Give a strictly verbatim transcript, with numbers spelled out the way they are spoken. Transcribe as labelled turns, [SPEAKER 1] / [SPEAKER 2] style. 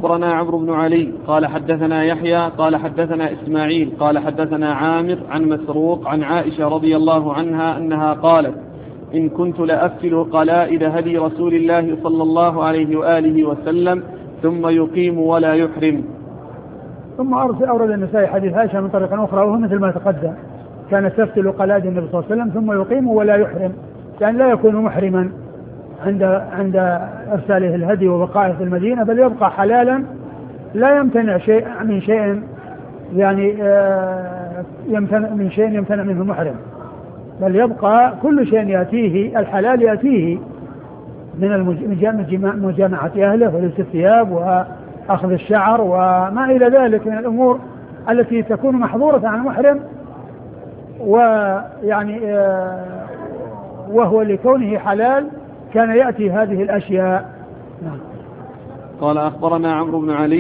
[SPEAKER 1] أخبرنا عمرو بن علي قال حدثنا يحيى قال حدثنا إسماعيل قال حدثنا عامر عن مسروق عن عائشة رضي الله عنها أنها قالت إن كنت لأفل قلائد هدي رسول الله صلى الله عليه وآله وسلم ثم يقيم ولا يحرم.
[SPEAKER 2] ثم أورد النسائي حديث عائشة من طريق أخرى وهو مثل ما تقدم، كانت تفتل قلائد النبي صلى الله عليه وسلم ثم يقيم ولا يحرم، يعني لا يكون محرما عند عند إرساله الهدي وبقائه في المدينة، بل يبقى حلالا لا يمتنع شيء من شيء يعني يمتنع من شيء يمتنع منه المحرم، بل يبقى كل شيء يأتيه الحلال يأتيه من مجامعة أهله ولبس الثياب وأخذ الشعر وما إلى ذلك من الأمور التي تكون محظورة عن المحرم، ويعني وهو لكونه حلال كان يأتي هذه الأشياء.
[SPEAKER 1] قال أخبرنا عمرو بن علي